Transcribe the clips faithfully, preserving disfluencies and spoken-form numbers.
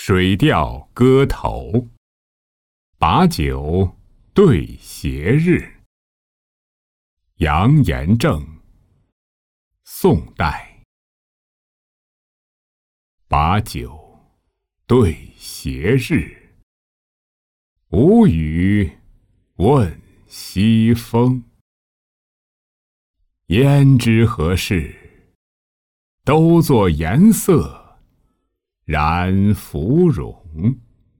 水调歌头，把酒对斜日。杨延正，宋代。把酒对斜日，无语问西风。胭脂何事？都作颜色染芙蓉。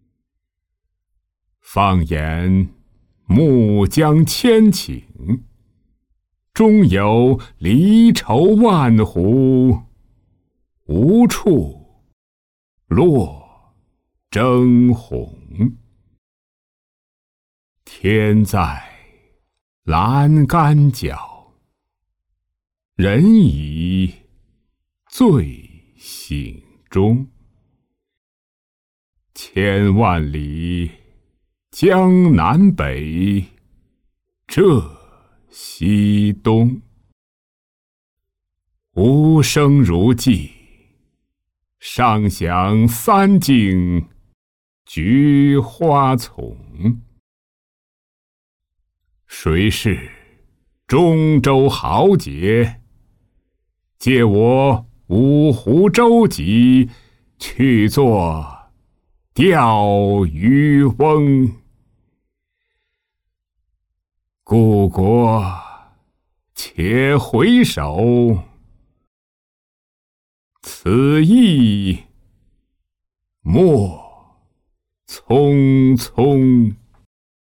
放眼暮江千顷，中有离愁万壶，无处落征鸿。天在阑干角，人已醉醒中。千万里，江南北，这西东。无声如泣，上想三径菊花丛。谁是中州豪杰？借我五湖舟楫，去做钓鱼翁。故国且回首，此意莫匆匆。